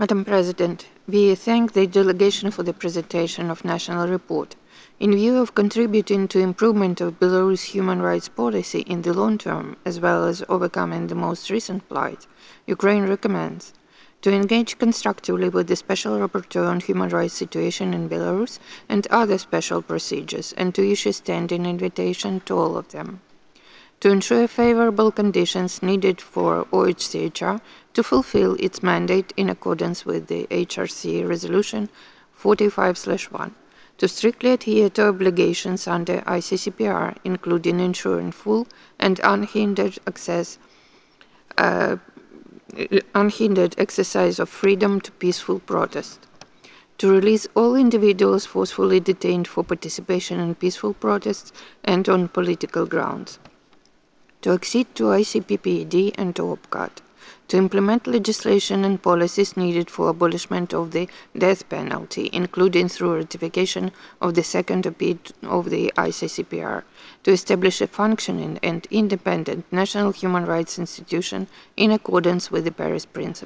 Madam President, we thank the delegation for the presentation of national report. In view of contributing to improvement of Belarus human rights policy in the long term, as well as overcoming the most recent plight, Ukraine recommends to engage constructively with the Special Rapporteur on Human Rights Situation in Belarus and other special procedures, and to issue standing invitation to all of them. To ensure favorable conditions needed for OHCHR to fulfill its mandate in accordance with the HRC Resolution 45/1, to strictly adhere to obligations under ICCPR, including ensuring full and unhindered exercise of freedom to peaceful protest, to release all individuals forcefully detained for participation in peaceful protests and on political grounds, to accede to ICPPD and to OPCAT, to implement legislation and policies needed for abolishment of the death penalty, including through ratification of the second appeal of the ICCPR, to establish a functioning and independent national human rights institution in accordance with the Paris Principles.